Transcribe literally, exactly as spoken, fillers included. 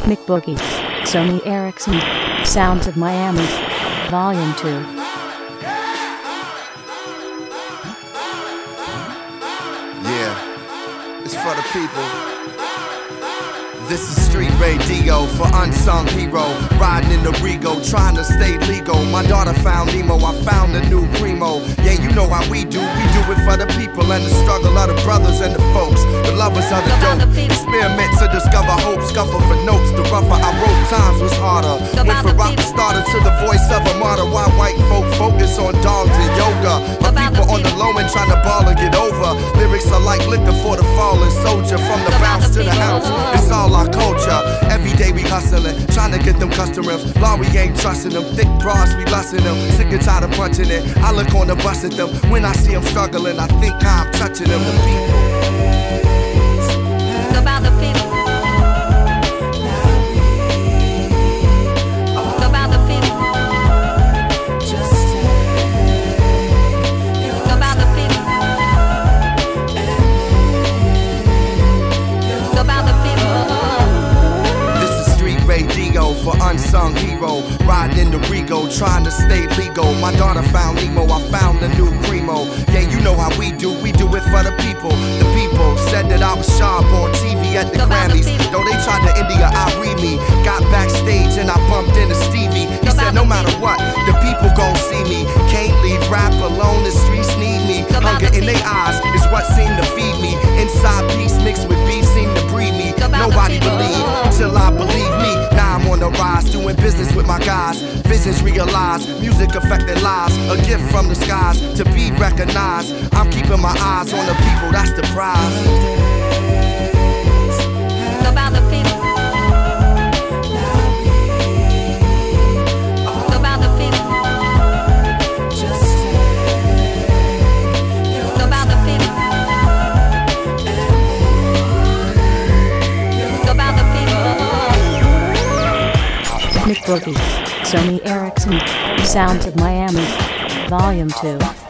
McBoogie, Sony Ericsson, Sounds of Miami, Volume two. Yeah, it's for the people. This is street radio for unsung hero. Riding in the Rego, trying to stay legal. My daughter found Nemo, I found a new primo. Yeah, you know how we do. We do it for the people and the struggle of the brothers and the folks, the lovers of the dope. Experiment to discover hope, scuffle for notes. The rougher I wrote, times was harder. Went from rock starter to the voice of a martyr. Why white folk focus on dogs and yoga? My people on the low end trying to ball and get over. Lyrics are like liquor for the fallen soldier. From the bounce to the ounce, it's all our culture. Every day we hustling, trying to get them customers. Law we ain't trusting them, thick bras we lusting them. Sick and tired of punching it, I look on the bus at them. When I see them struggling, I think how I'm touching them. The people. About the people. About the people. About the people. About the people. Radio for unsung hero. Riding in the Rego, trying to stay legal. My daughter found Nemo, I found a new primo. Yeah, you know how we do, we do it for the people. The people said that I was sharp on T V at the Grammys. Though they tried to India, I read me. Got backstage and I bumped into Stevie. He said no matter what, the people gon' see me. Can't leave rap alone, the streets need me. Hunger in their eyes is what seemed to feed me. Inside peace mixed with beef seemed to breed me. Nobody believed till I believe me. Now I'm on the rise, doing business with my guys. Visions realized, music affecting lives. A gift from the skies to be recognized. I'm keeping my eyes on the people, that's the prize. About the people. About the people. About the people. About the people. McBoogie, Sony Ericsson, Sounds of Miami, Volume two.